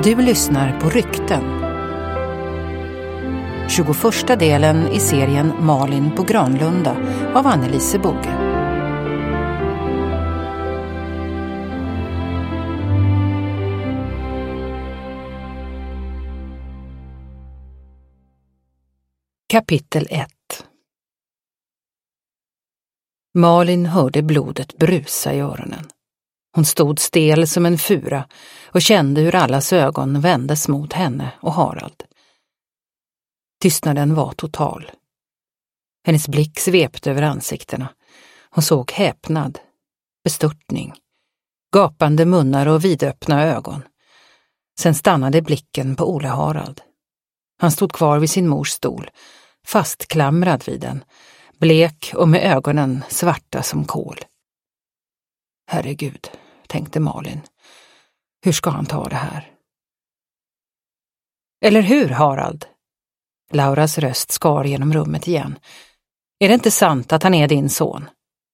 Du lyssnar på Rykten. 21:a delen i serien Malin på Granlunda av Annelise Boge. Kapitel 1. Malin hörde blodet brusa i öronen. Hon stod stel som en fura och kände hur allas ögon vändes mot henne och Harald. Tystnaden var total. Hennes blick svepte över ansiktena. Hon såg häpnad, bestörtning, gapande munnar och vidöppna ögon. Sen stannade blicken på Ole Harald. Han stod kvar vid sin mors stol, fastklamrad vid den, blek och med ögonen svarta som kol. Herregud, tänkte Malin. Hur ska han ta det här? Eller hur, Harald? Lauras röst skar genom rummet igen. Är det inte sant att han är din son?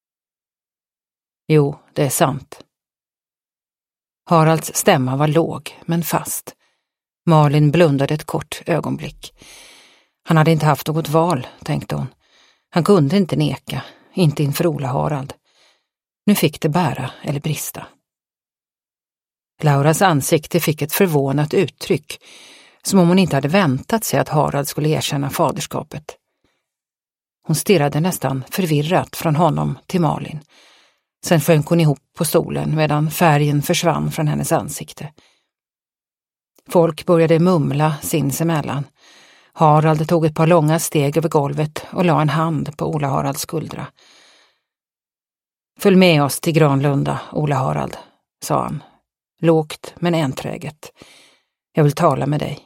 Jo, det är sant. Haralds stämma var låg, men fast. Malin blundade ett kort ögonblick. Han hade inte haft något val, tänkte hon. Han kunde inte neka, inte inför Ole Harald. Nu fick det bära eller brista. Lauras ansikte fick ett förvånat uttryck, som om hon inte hade väntat sig att Harald skulle erkänna faderskapet. Hon stirrade nästan förvirrat från honom till Malin. Sen sjönk hon ihop på stolen medan färgen försvann från hennes ansikte. Folk började mumla sinsemellan. Harald tog ett par långa steg över golvet och la en hand på Ole Haralds skuldra. Följ med oss till Granlunda, Ole Harald, sa han. Lågt men enträget. Jag vill tala med dig.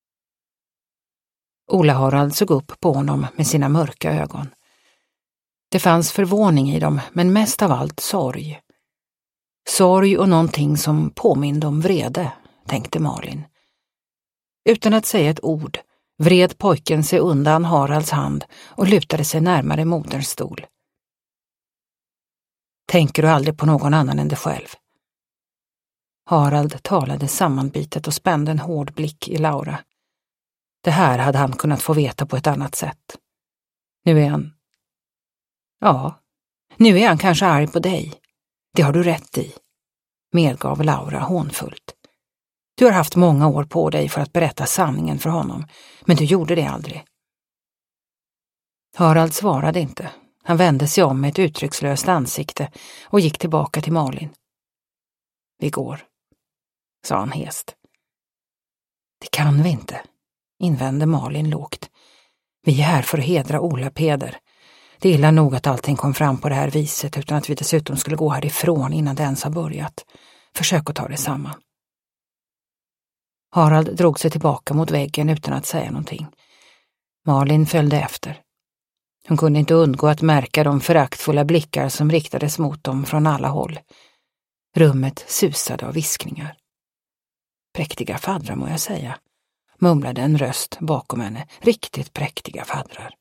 Ole Harald såg upp på honom med sina mörka ögon. Det fanns förvåning i dem, men mest av allt sorg. Sorg och någonting som påminde om vrede, tänkte Malin. Utan att säga ett ord vred pojken sig undan Haralds hand och lutade sig närmare moderns stol. Tänker du aldrig på någon annan än dig själv? Harald talade sammanbitet och spände en hård blick i Laura. Det här hade han kunnat få veta på ett annat sätt. Nu är han kanske arg på dig. Det har du rätt i, medgav Laura hånfullt. Du har haft många år på dig för att berätta sanningen för honom, men du gjorde det aldrig. Harald svarade inte. Han vände sig om med ett uttryckslöst ansikte och gick tillbaka till Malin. Vi går, sa han hest. Det kan vi inte, invände Malin lågt. Vi är här för att hedra Ola Peder. Det är illa nog att allting kom fram på det här viset utan att vi dessutom skulle gå härifrån innan det ens har börjat. Försök att ta det samman. Harald drog sig tillbaka mot väggen utan att säga någonting. Malin följde efter. Hon kunde inte undgå att märka de föraktfulla blickar som riktades mot dem från alla håll. Rummet susade av viskningar. Präktiga faddrar må jag säga, mumlade en röst bakom henne. Riktigt präktiga faddrar.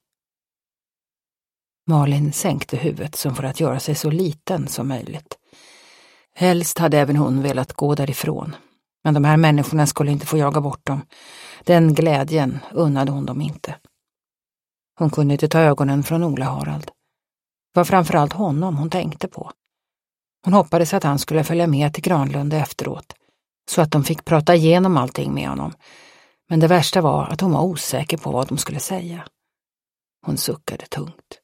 Malin sänkte huvudet som för att göra sig så liten som möjligt. Helst hade även hon velat gå därifrån. Men de här människorna skulle inte få jaga bort dem. Den glädjen unnade hon dem inte. Hon kunde inte ta ögonen från Ole Harald. Det var framförallt honom hon tänkte på. Hon hoppades att han skulle följa med till Granlunda efteråt, så att de fick prata igenom allting med honom. Men det värsta var att hon var osäker på vad de skulle säga. Hon suckade tungt.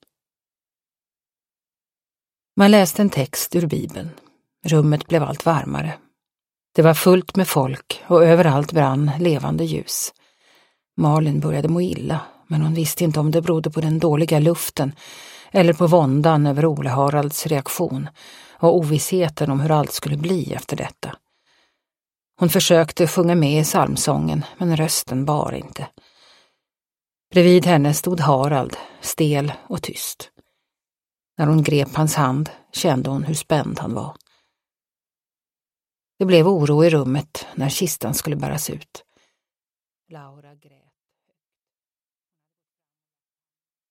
Man läste en text ur Bibeln. Rummet blev allt varmare. Det var fullt med folk och överallt brann levande ljus. Malin började må illa, men hon visste inte om det berodde på den dåliga luften eller på våndan över Ole Haralds reaktion och ovissheten om hur allt skulle bli efter detta. Hon försökte sjunga med i psalmsången, men rösten bar inte. Bredvid henne stod Harald, stel och tyst. När hon grep hans hand kände hon hur spänd han var. Det blev oro i rummet när kistan skulle bäras ut. Laura grät.